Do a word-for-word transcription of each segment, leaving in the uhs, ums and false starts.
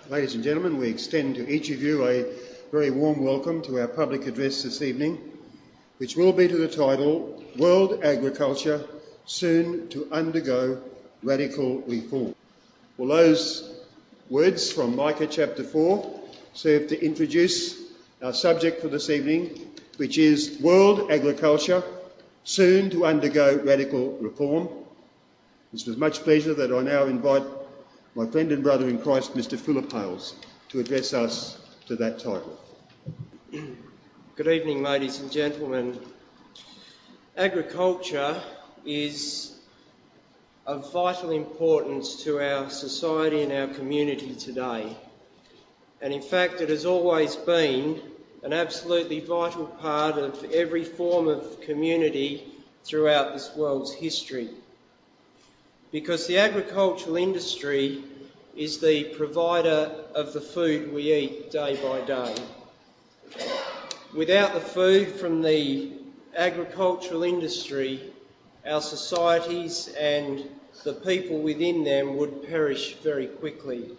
Ladies and gentlemen, we extend to each of you a very warm welcome to our public address this evening, which will be to the title, World Agriculture Soon to Undergo Radical Reform. Well, those words from Micah chapter four serve to introduce our subject for this evening, which is World Agriculture Soon to Undergo Radical Reform. It's with much pleasure that I now invite my friend and brother in Christ, Mister Philip Hales, to address us to that title. Good evening, ladies and gentlemen. Agriculture is of vital importance to our society and our community today. And in fact, it has always been an absolutely vital part of every form of community throughout this world's history. Because the agricultural industry is the provider of the food we eat day by day. Without the food from the agricultural industry, our societies and the people within them would perish very quickly.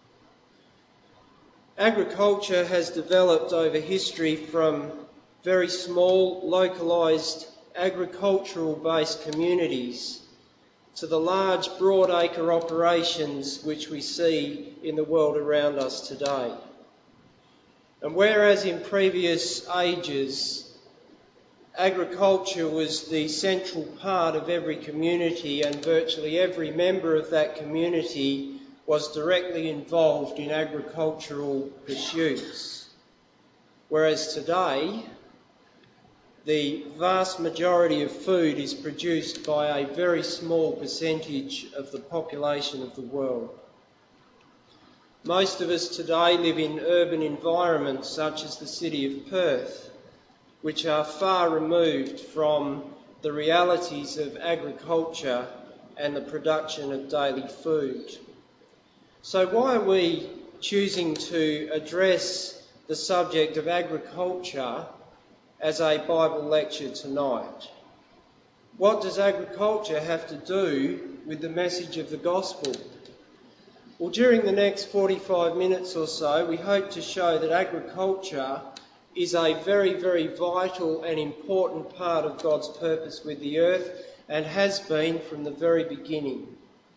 Agriculture has developed over history from very small, localised, agricultural-based communities to the large broad-acre operations which we see in the world around us today. And whereas in previous ages agriculture was the central part of every community and virtually every member of that community was directly involved in agricultural pursuits, whereas today the vast majority of food is produced by a very small percentage of the population of the world. Most of us today live in urban environments such as the city of Perth, which are far removed from the realities of agriculture and the production of daily food. So why are we choosing to address the subject of agriculture as a Bible lecture tonight? What does agriculture have to do with the message of the gospel? Well, during the next forty-five minutes or so, we hope to show that agriculture is a very, very vital and important part of God's purpose with the earth and has been from the very beginning.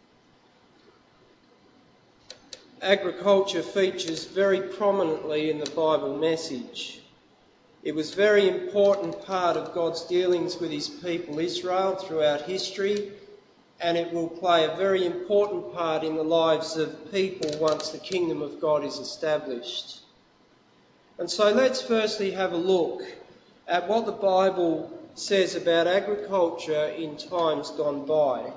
Agriculture features very prominently in the Bible message. It was a very important part of God's dealings with his people Israel throughout history, and it will play a very important part in the lives of people once the kingdom of God is established. And so let's firstly have a look at what the Bible says about agriculture in times gone by.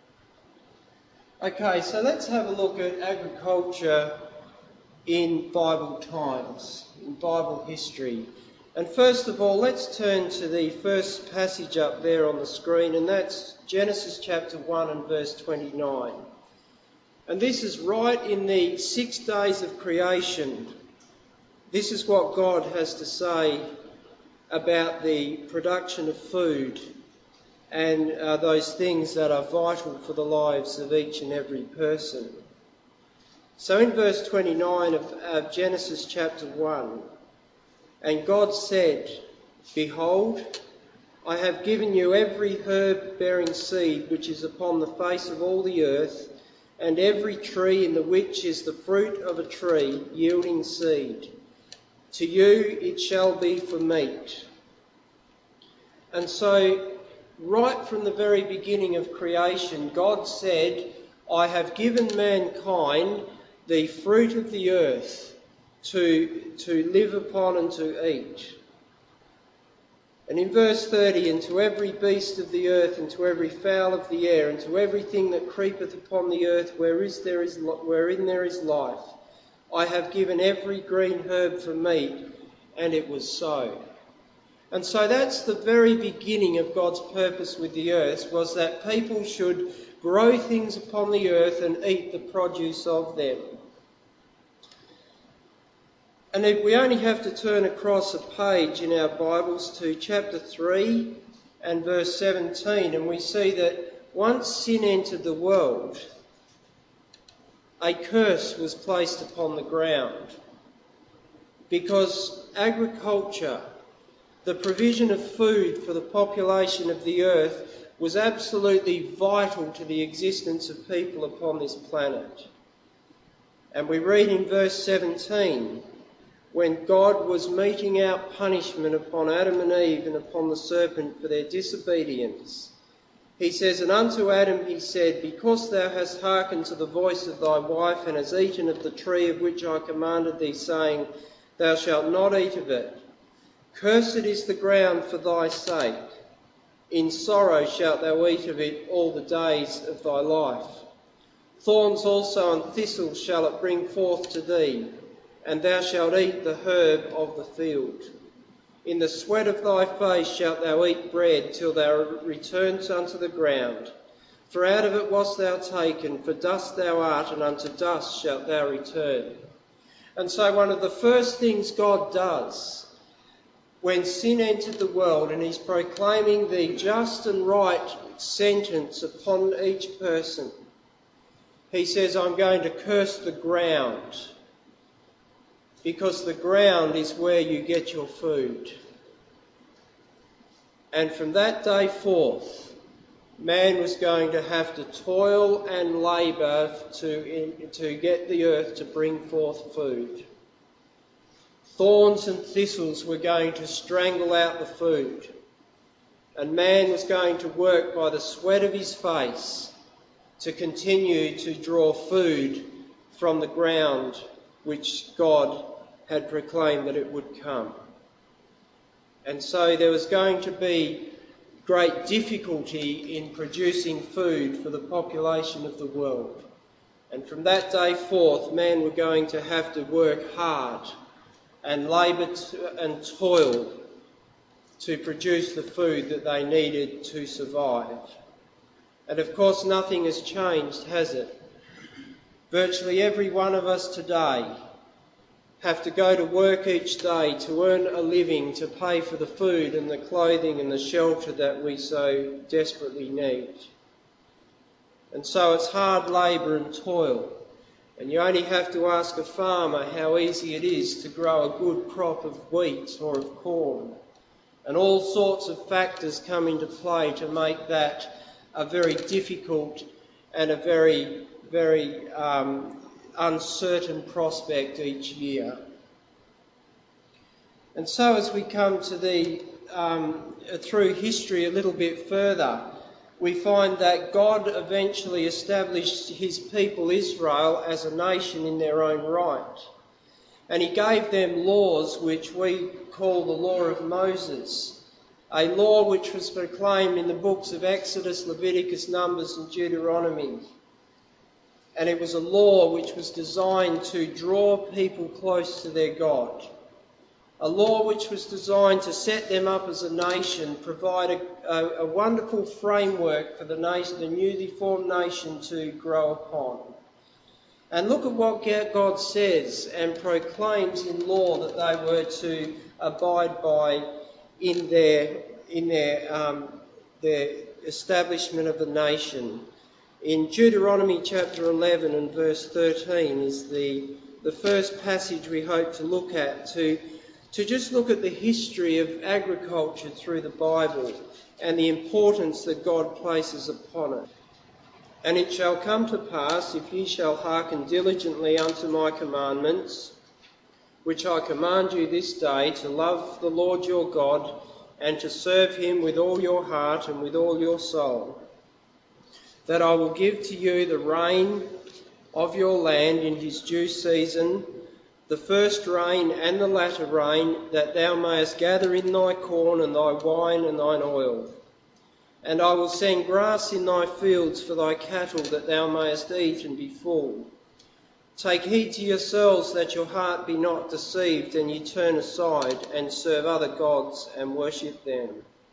Okay, so let's have a look at agriculture in Bible times, in Bible history. And first of all, let's turn to the first passage up there on the screen, and that's Genesis chapter one and verse twenty-nine. And this is right in the six days of creation. This is what God has to say about the production of food and uh, those things that are vital for the lives of each and every person. So in verse twenty-nine of, of Genesis chapter one, and God said, "Behold, I have given you every herb bearing seed which is upon the face of all the earth, and every tree in the which is the fruit of a tree yielding seed. To you it shall be for meat." And so, right from the very beginning of creation, God said, "I have given mankind the fruit of the earth to, to live upon and to eat." And in verse thirty, "And to every beast of the earth, and to every fowl of the air, and to everything that creepeth upon the earth where is there is, wherein there is life, I have given every green herb for meat," and it was so. And so that's the very beginning of God's purpose with the earth, was that people should grow things upon the earth and eat the produce of them. And if we only have to turn across a page in our Bibles to chapter three and verse seventeen, and we see that once sin entered the world, a curse was placed upon the ground, because agriculture, the provision of food for the population of the earth, was absolutely vital to the existence of people upon this planet. And we read in verse seventeen, when God was meting out punishment upon Adam and Eve and upon the serpent for their disobedience, he says, "And unto Adam he said, Because thou hast hearkened to the voice of thy wife, and hast eaten of the tree of which I commanded thee, saying, Thou shalt not eat of it. Cursed is the ground for thy sake. In sorrow shalt thou eat of it all the days of thy life. Thorns also and thistles shall it bring forth to thee, and thou shalt eat the herb of the field. In the sweat of thy face shalt thou eat bread till thou returns unto the ground. For out of it wast thou taken, for dust thou art, and unto dust shalt thou return." And so one of the first things God does when sin entered the world, and he's proclaiming the just and right sentence upon each person, he says, "I'm going to curse the ground, because the ground is where you get your food." And from that day forth, man was going to have to toil and labour to, in, to get the earth to bring forth food. Thorns and thistles were going to strangle out the food, and man was going to work by the sweat of his face to continue to draw food from the ground which God had proclaimed that it would come. And so there was going to be great difficulty in producing food for the population of the world. And from that day forth, men were going to have to work hard and labour and toil to produce the food that they needed to survive. And of course, nothing has changed, has it? Virtually every one of us today have to go to work each day to earn a living, to pay for the food and the clothing and the shelter that we so desperately need. And so it's hard labour and toil. And you only have to ask a farmer how easy it is to grow a good crop of wheat or of corn. And all sorts of factors come into play to make that a very difficult and a very, very um, uncertain prospect each year. And so as we come to the, um, through history a little bit further, we find that God eventually established his people Israel as a nation in their own right. And he gave them laws which we call the law of Moses, a law which was proclaimed in the books of Exodus, Leviticus, Numbers and Deuteronomy. And it was a law which was designed to draw people close to their God. A law which was designed to set them up as a nation, provide a, a, a wonderful framework for the nation, the newly formed nation to grow upon. And look at what God says and proclaims in law that they were to abide by in their, in their, um, their establishment of the nation. In Deuteronomy chapter eleven and verse thirteen is the, the first passage we hope to look at, to, to just look at the history of agriculture through the Bible and the importance that God places upon it. "And it shall come to pass, if ye shall hearken diligently unto my commandments, which I command you this day, to love the Lord your God, and to serve him with all your heart and with all your soul, that I will give to you the rain of your land in his due season, the first rain and the latter rain, that thou mayest gather in thy corn and thy wine and thine oil. And I will send grass in thy fields for thy cattle, that thou mayest eat and be full. Take heed to yourselves that your heart be not deceived, and ye turn aside and serve other gods and worship them."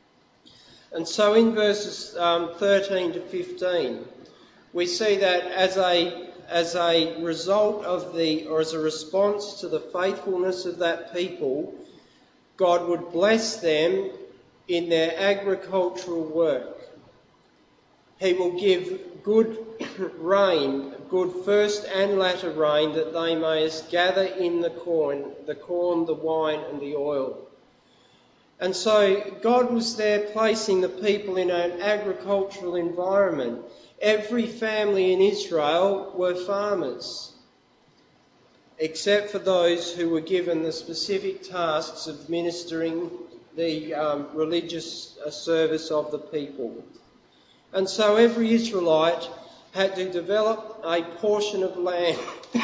And so in verses um, thirteen to fifteen, we see that as a, as a result of the, or as a response to the faithfulness of that people, God would bless them in their agricultural work. He will give good rain, good first and latter rain, that they may gather in the corn, the corn, the wine and the oil. And so God was there placing the people in an agricultural environment. Every family in Israel were farmers, except for those who were given the specific tasks of ministering the um, religious uh, service of the people. And so every Israelite had to develop a portion of land,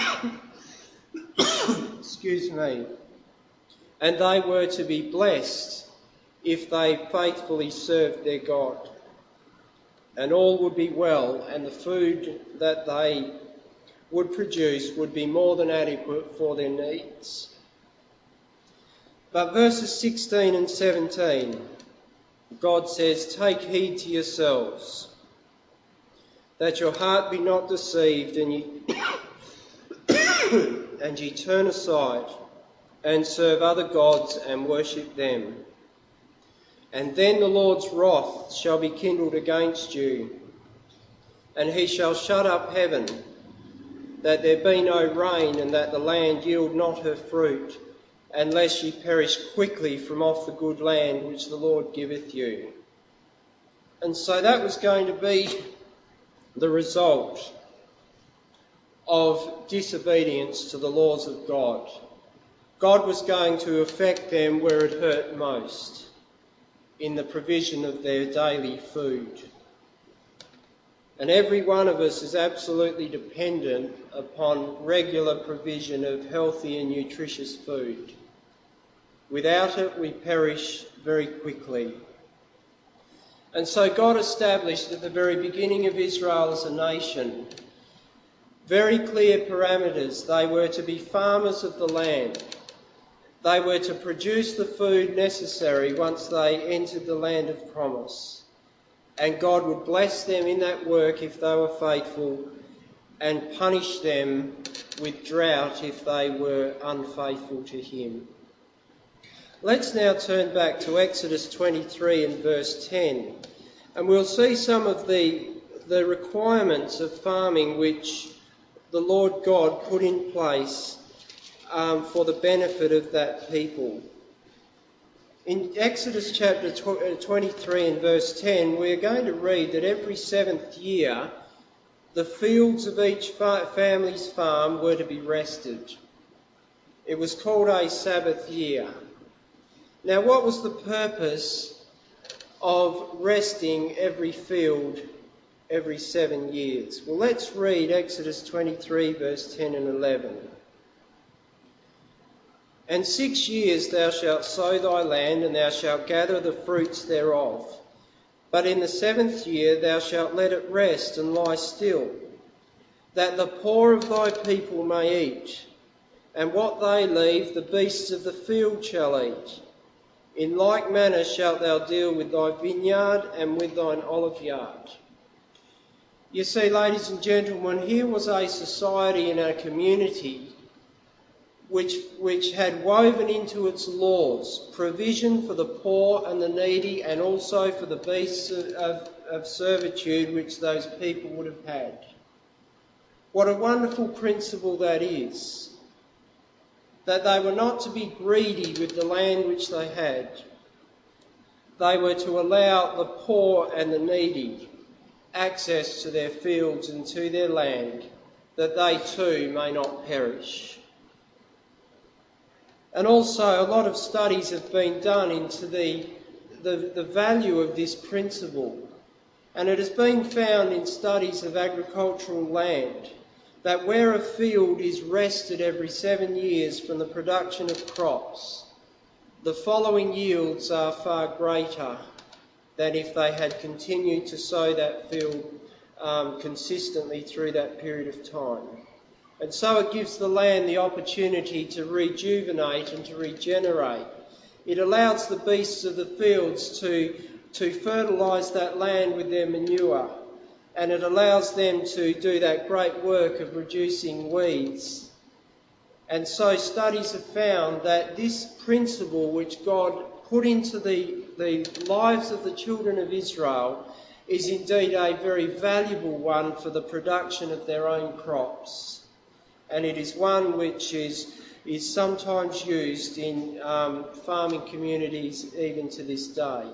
excuse me, and they were to be blessed if they faithfully served their God. And all would be well, and the food that they would produce would be more than adequate for their needs. But verses sixteen and seventeen, God says, "Take heed to yourselves, that your heart be not deceived, and ye, and ye turn aside and serve other gods and worship them. And then the Lord's wrath shall be kindled against you, and he shall shut up heaven, that there be no rain, and that the land yield not her fruit, unless ye perish quickly from off the good land which the Lord giveth you." And so that was going to be the result of disobedience to the laws of God. God was going to affect them where it hurt most, in the provision of their daily food. And every one of us is absolutely dependent upon regular provision of healthy and nutritious food. Without it, we perish very quickly. And so God established at the very beginning of Israel as a nation very clear parameters. They were to be farmers of the land. They were to produce the food necessary once they entered the land of promise. And God would bless them in that work if they were faithful, and punish them with drought if they were unfaithful to him. Let's now turn back to Exodus twenty-three and verse ten, and we'll see some of the, the requirements of farming which the Lord God put in place um, for the benefit of that people. In Exodus chapter twenty-three and verse ten, we're going to read that every seventh year the fields of each fa- family's farm were to be rested. It was called a Sabbath year. Now, what was the purpose of resting every field every seven years? Well, let's read Exodus twenty-three verse ten and eleven. "And six years thou shalt sow thy land, and thou shalt gather the fruits thereof. But in the seventh year thou shalt let it rest and lie still, that the poor of thy people may eat, and what they leave the beasts of the field shall eat. In like manner shalt thou deal with thy vineyard and with thine olive yard." You see, ladies and gentlemen, here was a society and a community which, which had woven into its laws provision for the poor and the needy, and also for the beasts of, of, of servitude which those people would have had. What a wonderful principle that is, that they were not to be greedy with the land which they had. They were to allow the poor and the needy access to their fields and to their land, that they too may not perish. And also a lot of studies have been done into the, the, the value of this principle. And it has been found in studies of agricultural land that where a field is rested every seven years from the production of crops, the following yields are far greater than if they had continued to sow that field um, consistently through that period of time. And so it gives the land the opportunity to rejuvenate and to regenerate. It allows the beasts of the fields to, to fertilise that land with their manure, and it allows them to do that great work of reducing weeds. And so studies have found that this principle which God put into the, the lives of the children of Israel is indeed a very valuable one for the production of their own crops. And it is one which is, is sometimes used in um, farming communities even to this day.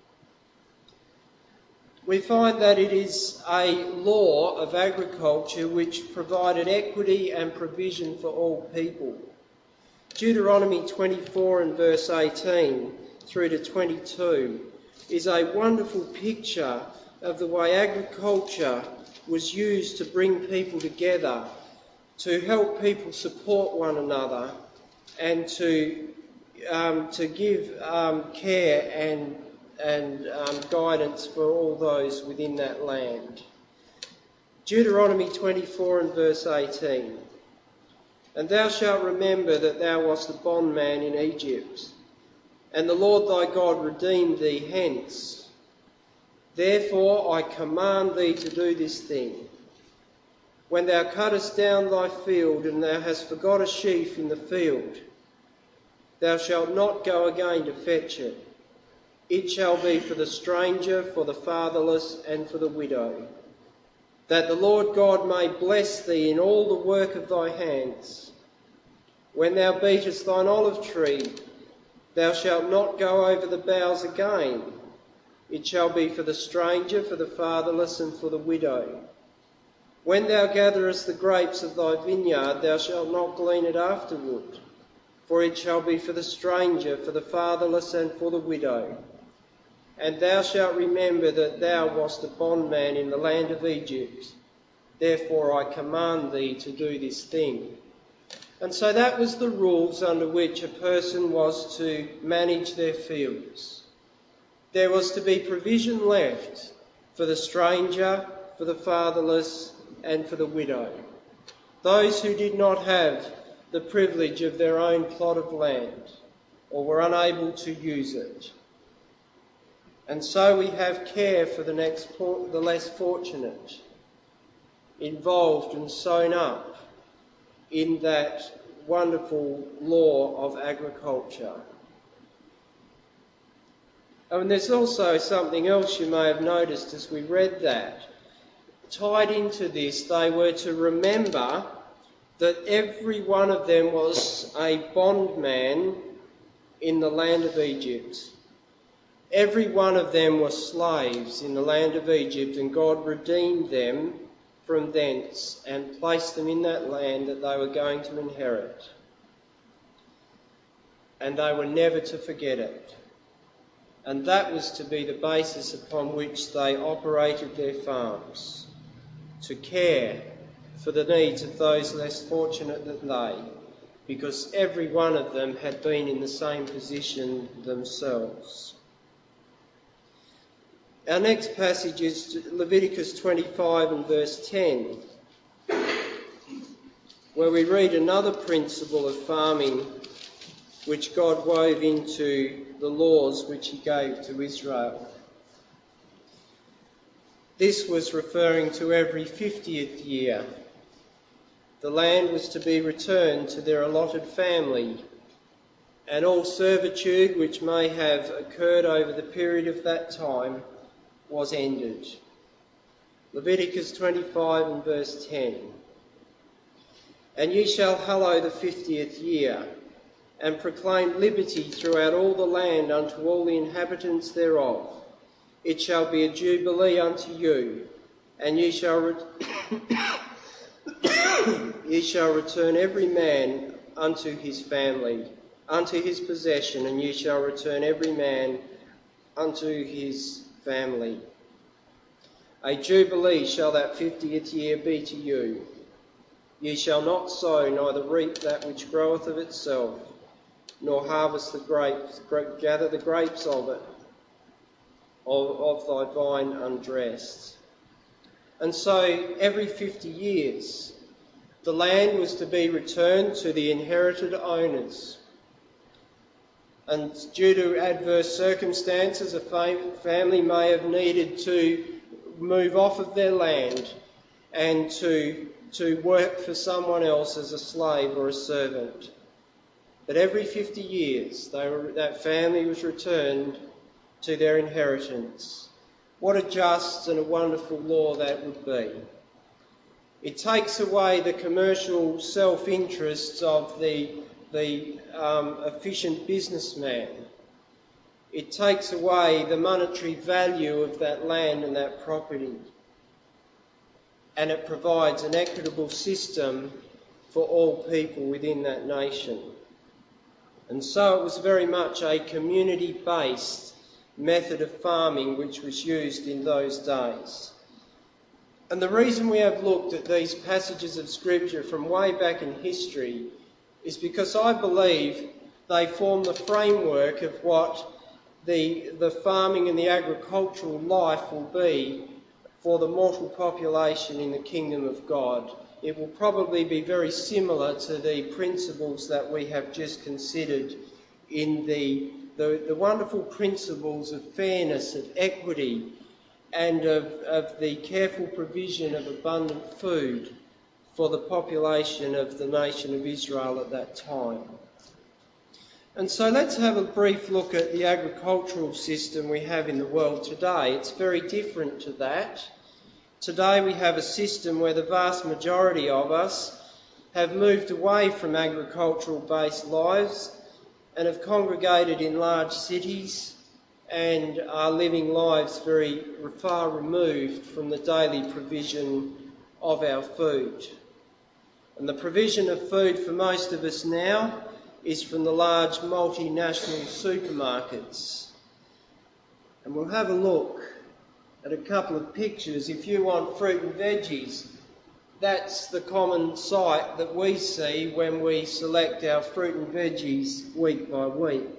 We find that it is a law of agriculture which provided equity and provision for all people. Deuteronomy twenty-four and verse eighteen through to twenty-two is a wonderful picture of the way agriculture was used to bring people together, to help people support one another, and to um, to give um, care and and um, guidance for all those within that land. Deuteronomy twenty-four and verse eighteen. And thou shalt remember that thou wast a bondman in Egypt, and the Lord thy God redeemed thee hence. Therefore I command thee to do this thing. When thou cuttest down thy field, and thou hast forgot a sheaf in the field, thou shalt not go again to fetch it. It shall be for the stranger, for the fatherless, and for the widow, that the Lord God may bless thee in all the work of thy hands. When thou beatest thine olive tree, thou shalt not go over the boughs again. It shall be for the stranger, for the fatherless, and for the widow. When thou gatherest the grapes of thy vineyard, thou shalt not glean it afterward, for it shall be for the stranger, for the fatherless, and for the widow. And thou shalt remember that thou wast a bondman in the land of Egypt. Therefore I command thee to do this thing. And so that was the rules under which a person was to manage their fields. There was to be provision left for the stranger, for the fatherless, and for the widow, those who did not have the privilege of their own plot of land or were unable to use it. And so we have care for the next, the less fortunate, involved and sewn up in that wonderful law of agriculture. Oh, and there's also something else you may have noticed as we read that. Tied into this, they were to remember that every one of them was a bondman in the land of Egypt. Every one of them were slaves in the land of Egypt, and God redeemed them from thence and placed them in that land that they were going to inherit. And they were never to forget it. And that was to be the basis upon which they operated their farms, to care for the needs of those less fortunate than they, because every one of them had been in the same position themselves. Our next passage is Leviticus twenty-five and verse ten, where we read another principle of farming which God wove into the laws which he gave to Israel. This was referring to every fiftieth year. The land was to be returned to their allotted family, and all servitude which may have occurred over the period of that time was ended. Leviticus twenty-five and verse ten. And ye shall hallow the fiftieth year, and proclaim liberty throughout all the land unto all the inhabitants thereof. It shall be a jubilee unto you, and ye shall re- ye shall return every man unto his family, unto his possession, and ye shall return every man unto his family. A jubilee shall that fiftieth year be to you. Ye shall not sow, neither reap that which groweth of itself, nor harvest the grapes, gather the grapes of it, of, of thy vine undressed. And so every fifty years, the land was to be returned to the inherited owners. And due to adverse circumstances, a fam- family may have needed to move off of their land and to, to work for someone else as a slave or a servant. But every fifty years, they were, that family was returned to their inheritance. What a just and a wonderful law that would be. It takes away the commercial self-interests of the, the um, efficient businessman. It takes away the monetary value of that land and that property. And it provides an equitable system for all people within that nation. And so it was very much a community-based method of farming which was used in those days. And the reason we have looked at these passages of Scripture from way back in history is because I believe they form the framework of what the, the farming and the agricultural life will be for the mortal population in the kingdom of God. It will probably be very similar to the principles that we have just considered in the, the, the wonderful principles of fairness, of equity, and of, of the careful provision of abundant food for the population of the nation of Israel at that time. And so let's have a brief look at the agricultural system we have in the world today. It's very different to that. Today we have a system where the vast majority of us have moved away from agricultural-based lives and have congregated in large cities and are living lives very far removed from the daily provision of our food. And the provision of food for most of us now is from the large multinational supermarkets. And we'll have a look at a couple of pictures. If you want fruit and veggies, that's the common sight that we see when we select our fruit and veggies week by week.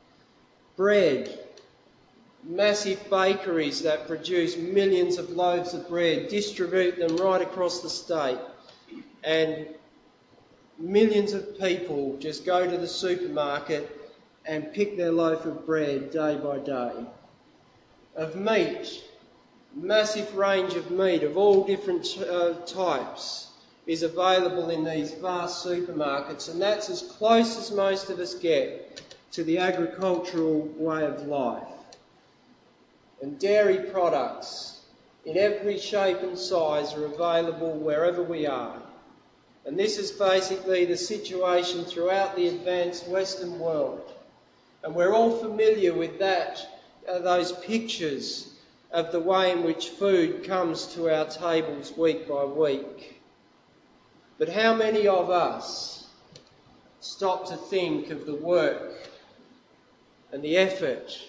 Bread. Massive bakeries that produce millions of loaves of bread, distribute them right across the state, and millions of people just go to the supermarket and pick their loaf of bread day by day. Of meat, massive range of meat of all different uh, types is available in these vast supermarkets, and that's as close as most of us get to the agricultural way of life. And dairy products in every shape and size are available wherever we are. And this is basically the situation throughout the advanced Western world. And we're all familiar with that, uh, those pictures of the way in which food comes to our tables week by week. But how many of us stop to think of the work and the effort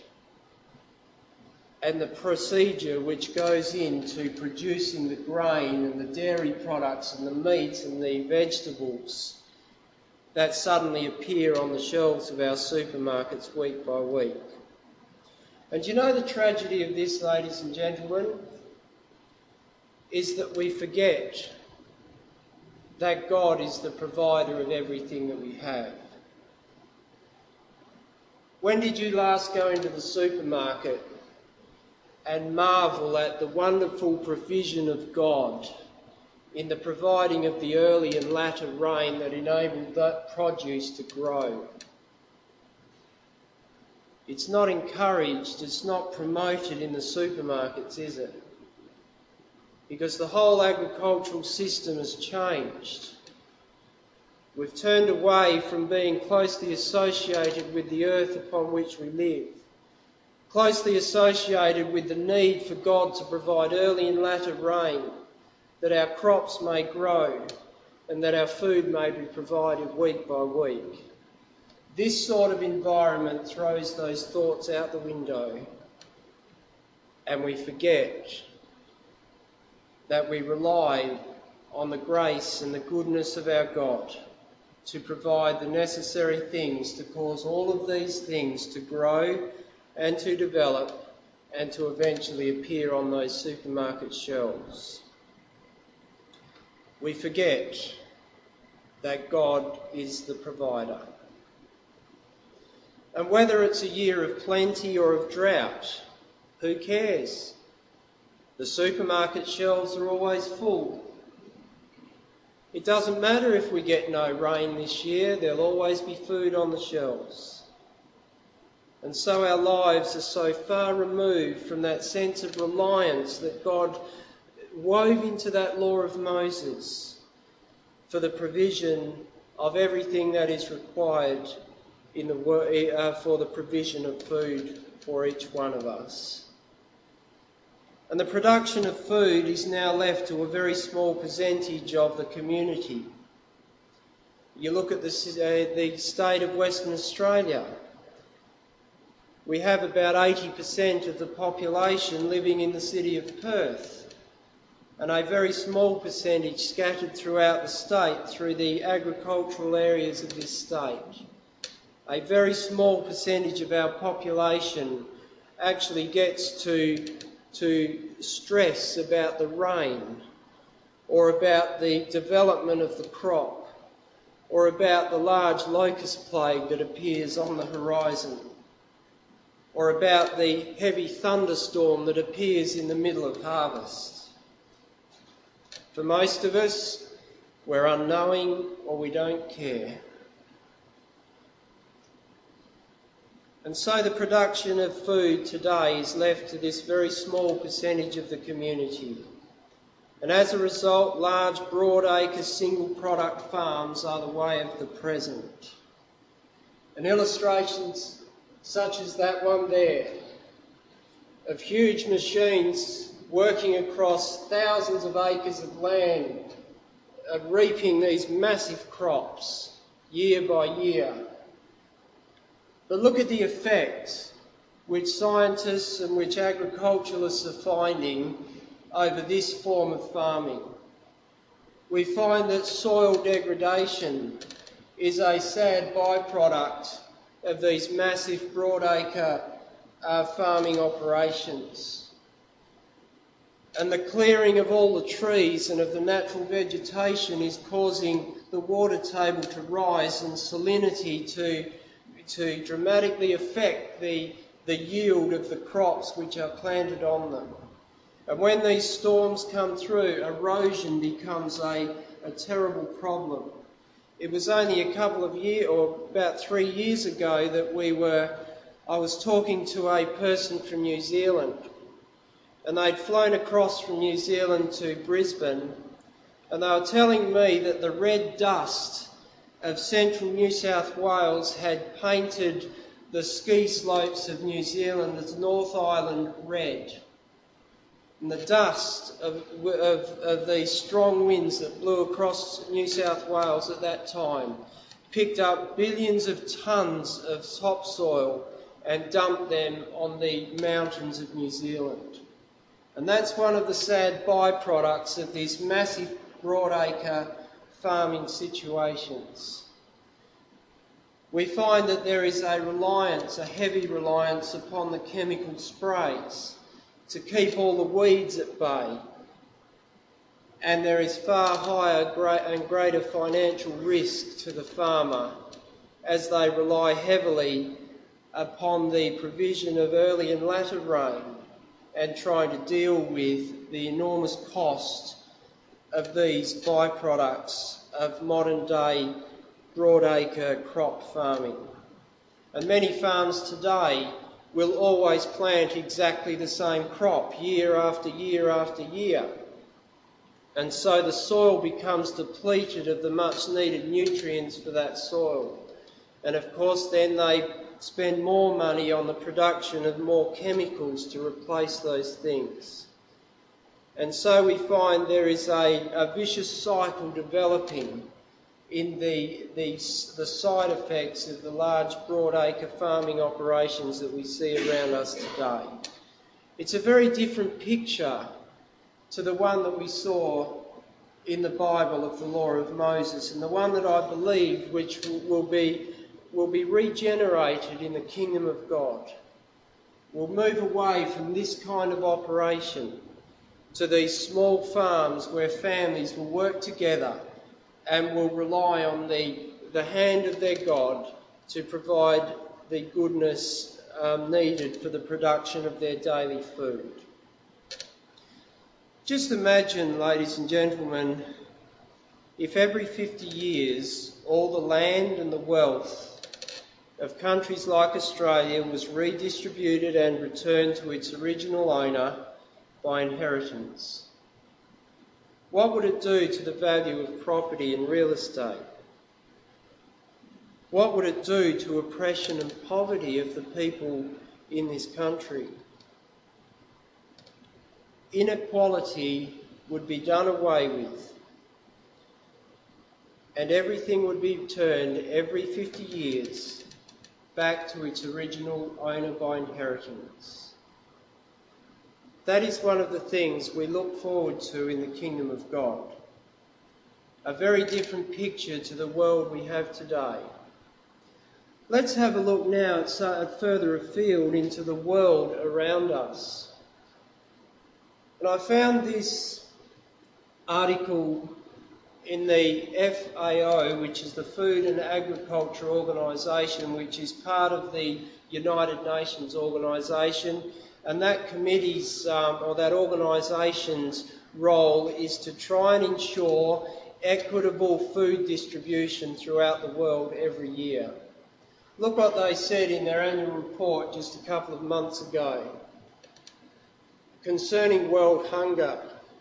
and the procedure which goes into producing the grain and the dairy products and the meat and the vegetables that suddenly appear on the shelves of our supermarkets week by week? And you know the tragedy of this, ladies and gentlemen, is that we forget that God is the provider of everything that we have. When did you last go into the supermarket and marvel at the wonderful provision of God in the providing of the early and latter rain that enabled that produce to grow? It's not encouraged, it's not promoted in the supermarkets, is it? Because the whole agricultural system has changed. We've turned away from being closely associated with the earth upon which we live, closely associated with the need for God to provide early and latter rain, that our crops may grow and that our food may be provided week by week. This sort of environment throws those thoughts out the window, and we forget that we rely on the grace and the goodness of our God to provide the necessary things to cause all of these things to grow and to develop and to eventually appear on those supermarket shelves. We forget that God is the provider. And whether it's a year of plenty or of drought, who cares? The supermarket shelves are always full. It doesn't matter if we get no rain this year, there'll always be food on the shelves. And so our lives are so far removed from that sense of reliance that God wove into that law of Moses for the provision of everything that is required in the, uh, for the provision of food for each one of us. And the production of food is now left to a very small percentage of the community. You look at the, uh, the state of Western Australia. We have about eighty percent of the population living in the city of Perth, and a very small percentage scattered throughout the state through the agricultural areas of this state. A very small percentage of our population actually gets to, to stress about the rain, or about the development of the crop, or about the large locust plague that appears on the horizon, or about the heavy thunderstorm that appears in the middle of harvest. For most of us, we're unknowing or we don't care. And so the production of food today is left to this very small percentage of the community. And as a result, large broadacre single product farms are the way of the present. And illustrations such as that one there, of huge machines working across thousands of acres of land, uh, reaping these massive crops year by year. But look at the effect which scientists and which agriculturalists are finding over this form of farming. We find that soil degradation is a sad byproduct of these massive broadacre uh, farming operations. And the clearing of all the trees and of the natural vegetation is causing the water table to rise and salinity to, to dramatically affect the, the yield of the crops which are planted on them. And when these storms come through, erosion becomes a, a terrible problem. It was only a couple of years, or about three years ago, that we were, I was talking to a person from New Zealand, and they'd flown across from New Zealand to Brisbane, and they were telling me that the red dust of central New South Wales had painted the ski slopes of New Zealand as North Island red. And the dust of, of, of these strong winds that blew across New South Wales at that time picked up billions of tonnes of topsoil and dumped them on the mountains of New Zealand. And that's one of the sad byproducts of these massive broadacre farming situations. We find that there is a reliance, a heavy reliance upon the chemical sprays to keep all the weeds at bay. And there is far higher and greater financial risk to the farmer as they rely heavily upon the provision of early and latter rain and trying to deal with the enormous cost of these byproducts of modern day broadacre crop farming. And many farms today will always plant exactly the same crop year after year after year. And so the soil becomes depleted of the much needed nutrients for that soil. And of course then they spend more money on the production of more chemicals to replace those things. And so we find there is a, a vicious cycle developing in the, the, the side effects of the large broadacre farming operations that we see around us today. It's a very different picture to the one that we saw in the Bible of the Law of Moses, and the one that I believe which will be, will be regenerated in the kingdom of God. We'll move away from this kind of operation to these small farms where families will work together and will rely on the, the hand of their God to provide the goodness um, needed for the production of their daily food. Just imagine, ladies and gentlemen, if every fifty years all the land and the wealth of countries like Australia was redistributed and returned to its original owner by inheritance? What would it do to the value of property and real estate? What would it do to oppression and poverty of the people in this country? Inequality would be done away with, and everything would be turned every fifty years back to its original owner by inheritance. That is one of the things we look forward to in the kingdom of God. A very different picture to the world we have today. Let's have a look now at further afield into the world around us. And I found this article in the F A O, which is the Food and Agriculture Organisation, which is part of the United Nations organisation, and that committee's um, or that organisation's role is to try and ensure equitable food distribution throughout the world every year. Look what they said in their annual report just a couple of months ago concerning world hunger.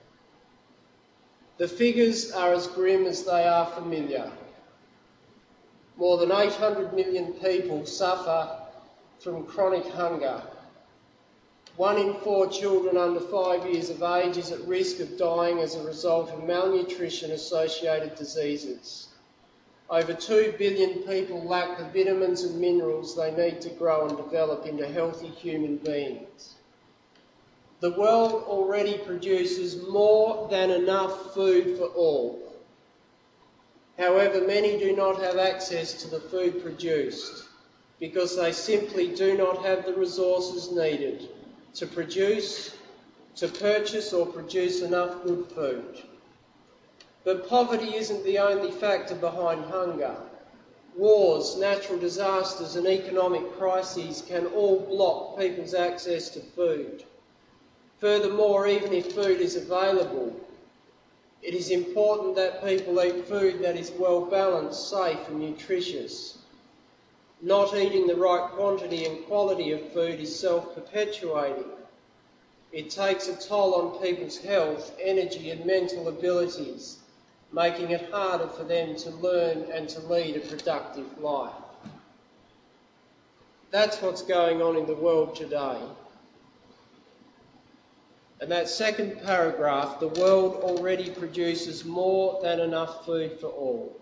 The figures are as grim as they are familiar. More than eight hundred million people suffer from chronic hunger. One in four children under five years of age is at risk of dying as a result of malnutrition-associated diseases. Over two billion people lack the vitamins and minerals they need to grow and develop into healthy human beings. The world already produces more than enough food for all. However, many do not have access to the food produced because they simply do not have the resources needed to produce, to purchase or produce enough good food. But poverty isn't the only factor behind hunger. Wars, natural disasters and economic crises can all block people's access to food. Furthermore, even if food is available, it is important that people eat food that is well balanced, safe and nutritious. Not eating the right quantity and quality of food is self-perpetuating. It takes a toll on people's health, energy and mental abilities, making it harder for them to learn and to lead a productive life. That's what's going on in the world today. And that second paragraph, the world already produces more than enough food for all.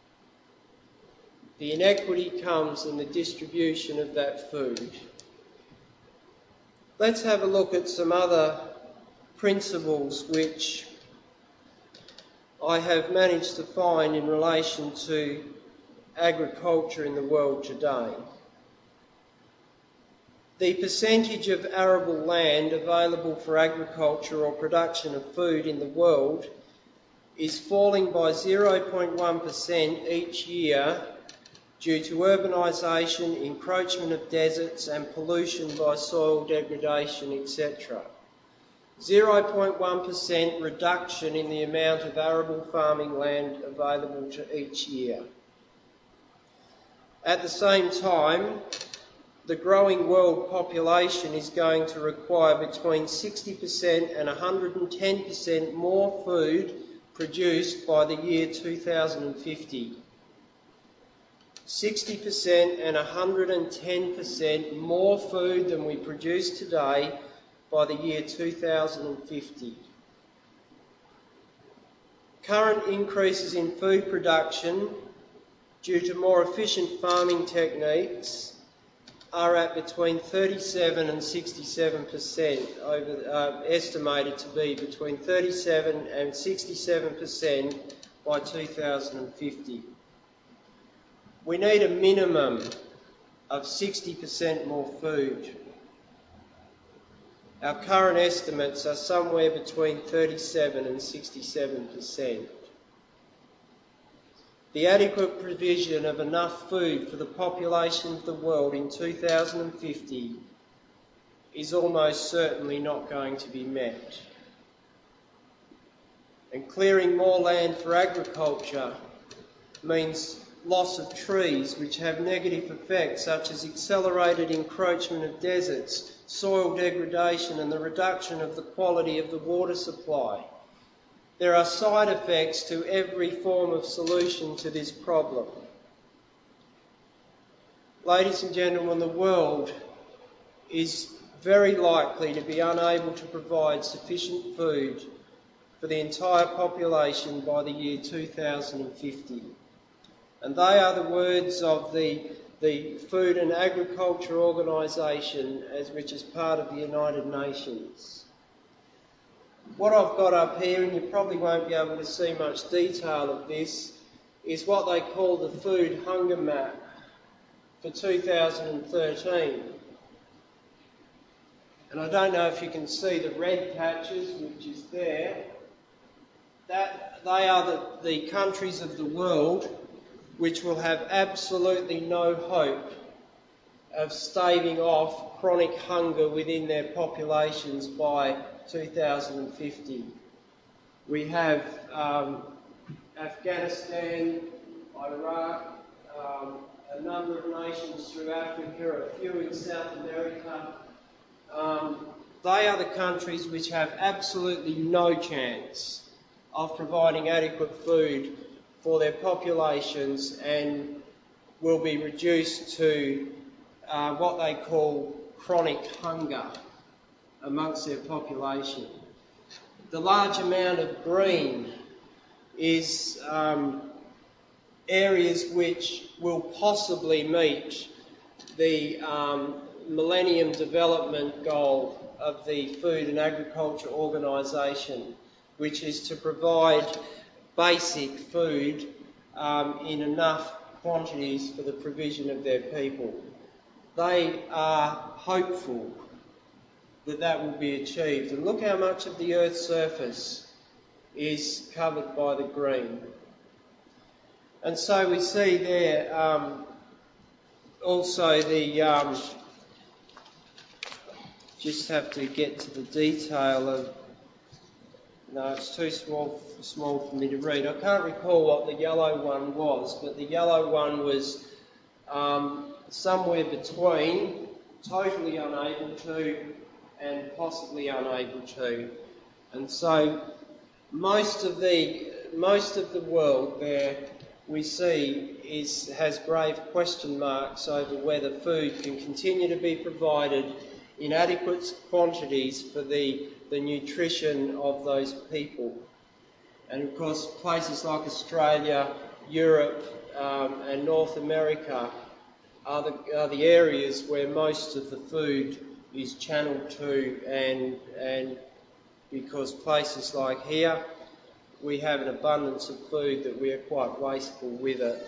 The inequity comes in the distribution of that food. Let's have a look at some other principles which I have managed to find in relation to agriculture in the world today. The percentage of arable land available for agriculture or production of food in the world is falling by zero point one percent each year due to urbanisation, encroachment of deserts and pollution by soil degradation, et cetera. zero point one percent reduction in the amount of arable farming land available to each year. At the same time, the growing world population is going to require between sixty percent and one hundred ten percent more food produced by the year two thousand fifty. sixty percent and one hundred ten percent more food than we produce today by the year two thousand fifty. Current increases in food production due to more efficient farming techniques are at between thirty-seven and sixty-seven percent, over, uh, estimated to be between thirty-seven and sixty-seven percent by two thousand fifty. We need a minimum of sixty percent more food. Our current estimates are somewhere between thirty-seven and sixty-seven percent. The adequate provision of enough food for the population of the world in two thousand fifty is almost certainly not going to be met. And clearing more land for agriculture means loss of trees, which have negative effects such as accelerated encroachment of deserts, soil degradation and the reduction of the quality of the water supply. There are side effects to every form of solution to this problem. Ladies and gentlemen, the world is very likely to be unable to provide sufficient food for the entire population by the year two thousand fifty. And they are the words of the, the Food and Agriculture Organisation, as which is part of the United Nations. What I've got up here, and you probably won't be able to see much detail of this, is what they call the Food Hunger Map for two thousand thirteen. And I don't know if you can see the red patches, which is there. That, they are the, the countries of the world which will have absolutely no hope of staving off chronic hunger within their populations by two thousand fifty. We have um, Afghanistan, Iraq, um, a number of nations through Africa, a few in South America. Um, they are the countries which have absolutely no chance of providing adequate food for their populations and will be reduced to uh, what they call chronic hunger amongst their population. The large amount of green is um, areas which will possibly meet the um, Millennium Development Goal of the Food and Agriculture Organisation, which is to provide basic food um, in enough quantities for the provision of their people. They are hopeful that that will be achieved. And look how much of the Earth's surface is covered by the green. And so we see there um, also the... Um, just have to get to the detail of... No, it's too small, small for me to read. I can't recall what the yellow one was, but the yellow one was um, somewhere between totally unable to and possibly unable to. And so most of the most of the world there we see is has grave question marks over whether food can continue to be provided in adequate quantities for the the nutrition of those people. And of course places like Australia, Europe um, and North America are the, are the areas where most of the food is channeled to, and, and because places like here we have an abundance of food that we are quite wasteful with it.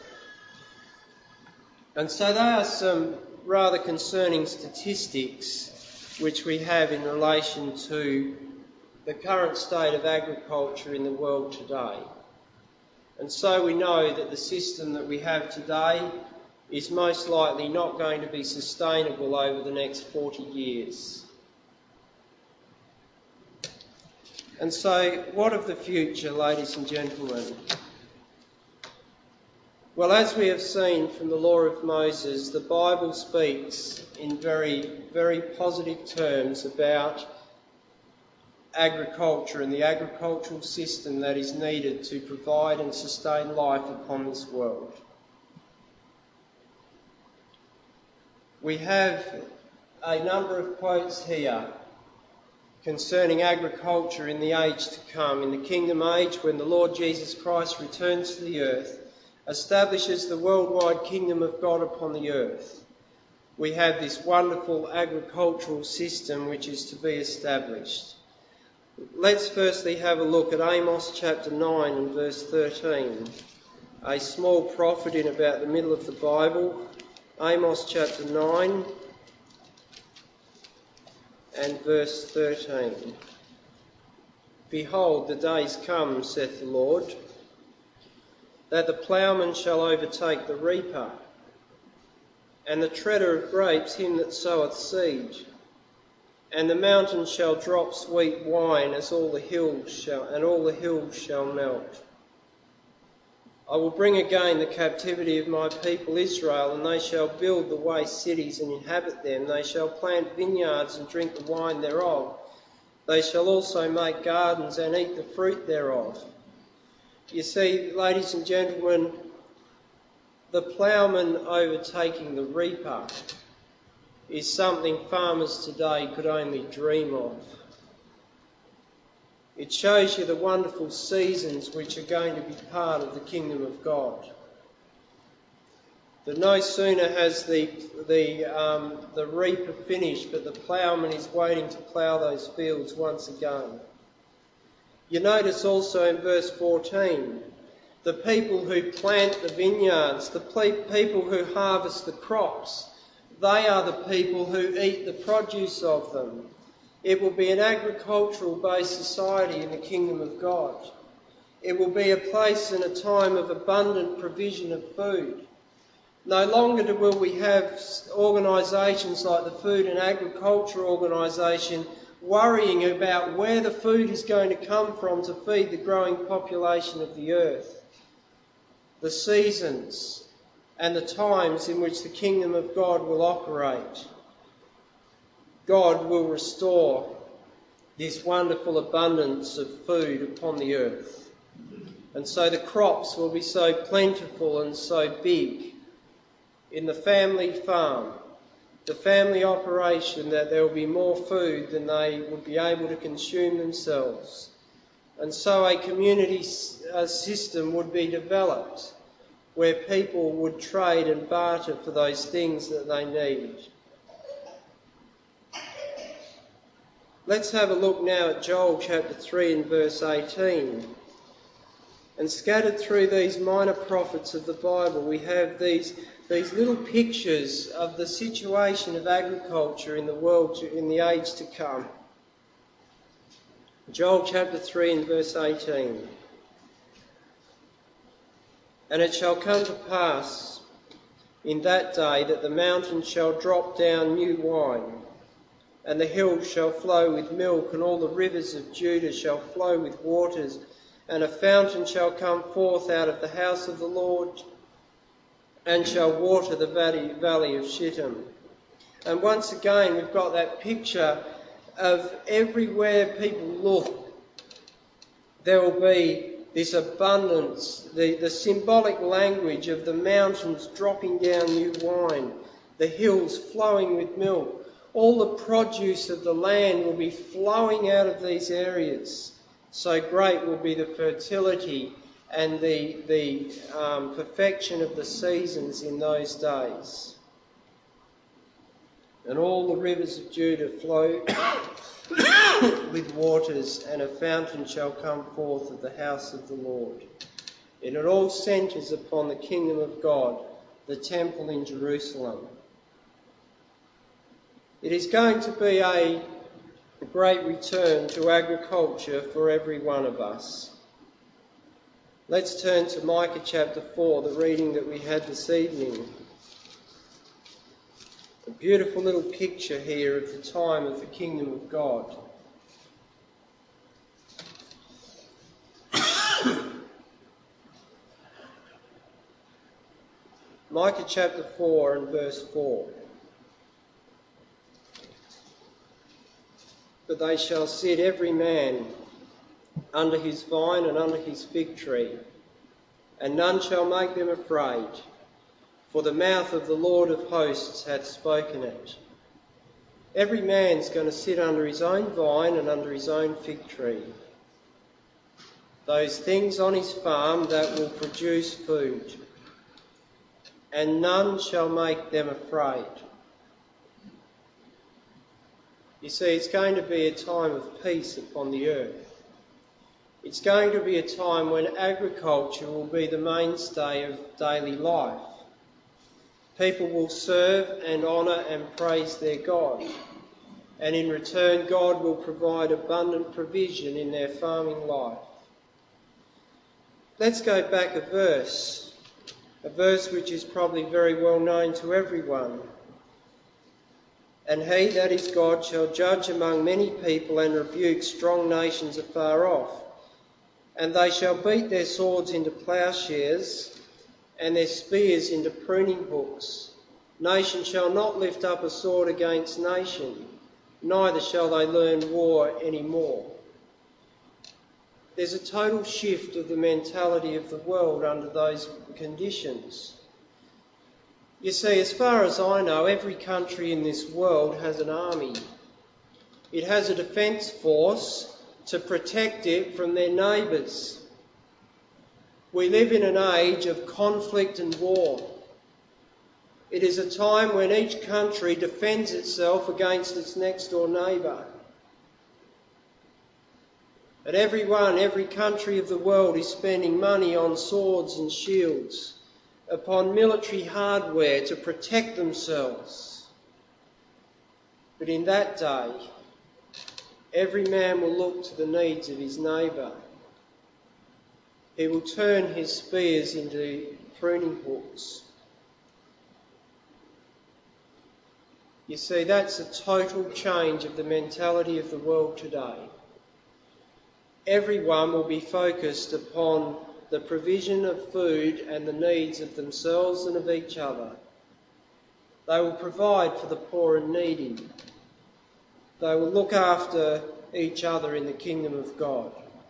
And so there are some rather concerning statistics which we have in relation to the current state of agriculture in the world today. And so we know that the system that we have today is most likely not going to be sustainable over the next forty years. And so what of the future, ladies and gentlemen? Well, as we have seen from the Law of Moses, the Bible speaks in very, very positive terms about agriculture and the agricultural system that is needed to provide and sustain life upon this world. We have a number of quotes here concerning agriculture in the age to come, in the kingdom age when the Lord Jesus Christ returns to the earth, establishes the worldwide kingdom of God upon the earth. We have this wonderful agricultural system which is to be established. Let's firstly have a look at Amos chapter nine and verse thirteen, a small prophet in about the middle of the Bible. Amos chapter nine and verse thirteen. Behold, the days come, saith the Lord, that the ploughman shall overtake the reaper, and the treader of grapes him that soweth seed. And the mountains shall drop sweet wine, as all the hills shall, and all the hills shall melt. I will bring again the captivity of my people Israel, and they shall build the waste cities and inhabit them. They shall plant vineyards and drink the wine thereof. They shall also make gardens and eat the fruit thereof. You see, ladies and gentlemen, the ploughman overtaking the reaper is something farmers today could only dream of. It shows you the wonderful seasons which are going to be part of the kingdom of God. That no sooner has the the um, the reaper finished, but the ploughman is waiting to plough those fields once again. You notice also in verse fourteen, the people who plant the vineyards, the people who harvest the crops, they are the people who eat the produce of them. It will be an agricultural-based society in the kingdom of God. It will be a place and a time of abundant provision of food. No longer will we have organisations like the Food and Agriculture Organisation worrying about where the food is going to come from to feed the growing population of the earth. The seasons and the times in which the kingdom of God will operate. God will restore this wonderful abundance of food upon the earth. And so the crops will be so plentiful and so big in the family farm, the family operation, that there will be more food than they would be able to consume themselves. And so a community system would be developed where people would trade and barter for those things that they need. Let's have a look now at Joel chapter three and verse eighteen. And scattered through these minor prophets of the Bible, we have these, these little pictures of the situation of agriculture in the world to, in the age to come. Joel chapter three and verse eighteen. And it shall come to pass in that day that the mountains shall drop down new wine, and the hills shall flow with milk, and all the rivers of Judah shall flow with waters, and a fountain shall come forth out of the house of the Lord, and shall water the valley, valley of Shittim. And once again, we've got that picture of everywhere people look, there will be this abundance, the, the symbolic language of the mountains dropping down new wine, the hills flowing with milk. All the produce of the land will be flowing out of these areas. So great will be the fertility and the, the um, perfection of the seasons in those days. And all the rivers of Judah flow with waters, and a fountain shall come forth of the house of the Lord. And it all centres upon the kingdom of God, the temple in Jerusalem. It is going to be a great return to agriculture for every one of us. Let's turn to Micah chapter four, the reading that we had this evening. A beautiful little picture here of the time of the kingdom of God. Micah chapter four and verse four. But they shall sit every man under his vine and under his fig tree, and none shall make them afraid, for the mouth of the Lord of hosts hath spoken it. Every man's going to sit under his own vine and under his own fig tree. Those things on his farm that will produce food, and none shall make them afraid. You see, it's going to be a time of peace upon the earth. It's going to be a time when agriculture will be the mainstay of daily life. People will serve and honour and praise their God. And in return, God will provide abundant provision in their farming life. Let's go back a verse, a verse which is probably very well known to everyone. And he, that is God, shall judge among many people and rebuke strong nations afar off. And they shall beat their swords into plowshares, and their spears into pruning hooks. Nation shall not lift up a sword against nation, neither shall they learn war any more. There's a total shift of the mentality of the world under those conditions. You see, as far as I know, every country in this world has an army. It has a defence force to protect it from their neighbours. We live in an age of conflict and war. It is a time when each country defends itself against its next door neighbour. And everyone, every country of the world is spending money on swords and shields, upon military hardware to protect themselves. But in that day, every man will look to the needs of his neighbour. He will turn his spears into pruning hooks. You see, that's a total change of the mentality of the world today. Everyone will be focused upon the provision of food and the needs of themselves and of each other. They will provide for the poor and needy. They will look after each other in the kingdom of God.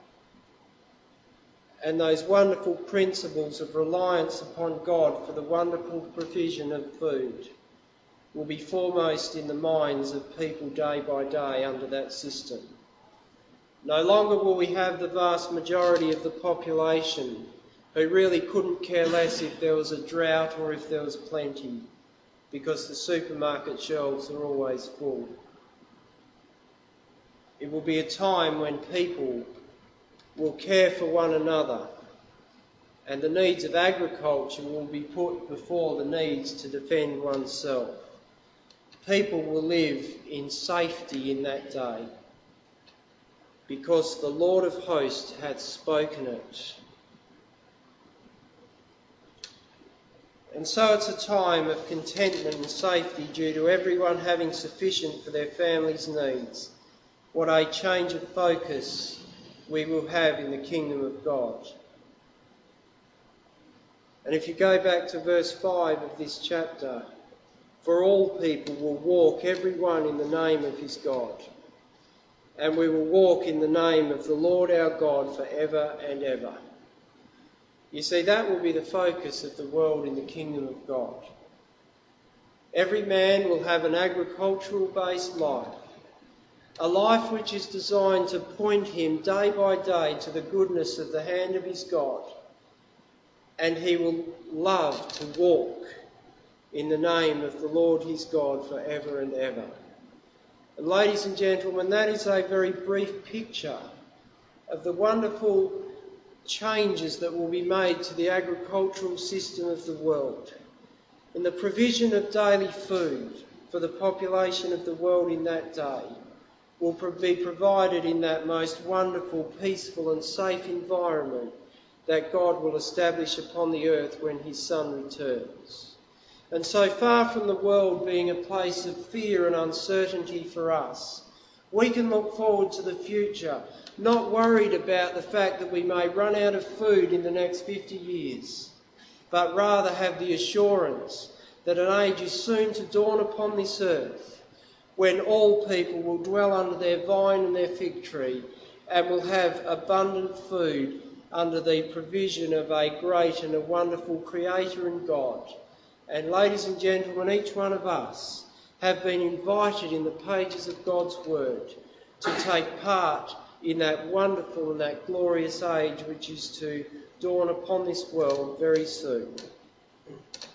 And those wonderful principles of reliance upon God for the wonderful provision of food will be foremost in the minds of people day by day under that system. No longer will we have the vast majority of the population who really couldn't care less if there was a drought or if there was plenty, because the supermarket shelves are always full. It will be a time when people will care for one another, and the needs of agriculture will be put before the needs to defend oneself. People will live in safety in that day, because the Lord of hosts hath spoken it. And so it's a time of contentment and safety due to everyone having sufficient for their family's needs. What a change of focus we will have in the kingdom of God. And if you go back to verse five of this chapter, for all people will walk everyone in the name of his God. And we will walk in the name of the Lord our God for ever and ever. You see, that will be the focus of the world in the kingdom of God. Every man will have an agricultural-based life, a life which is designed to point him day by day to the goodness of the hand of his God, and he will love to walk in the name of the Lord his God for ever and ever. And ladies and gentlemen, that is a very brief picture of the wonderful changes that will be made to the agricultural system of the world. In the provision of daily food for the population of the world in that day will be provided in that most wonderful, peaceful and safe environment that God will establish upon the earth when his Son returns. And so far from the world being a place of fear and uncertainty for us, we can look forward to the future, not worried about the fact that we may run out of food in the next fifty years, but rather have the assurance that an age is soon to dawn upon this earth when all people will dwell under their vine and their fig tree and will have abundant food under the provision of a great and a wonderful Creator and God. And ladies and gentlemen, each one of us have been invited in the pages of God's Word to take part in that wonderful and that glorious age which is to dawn upon this world very soon.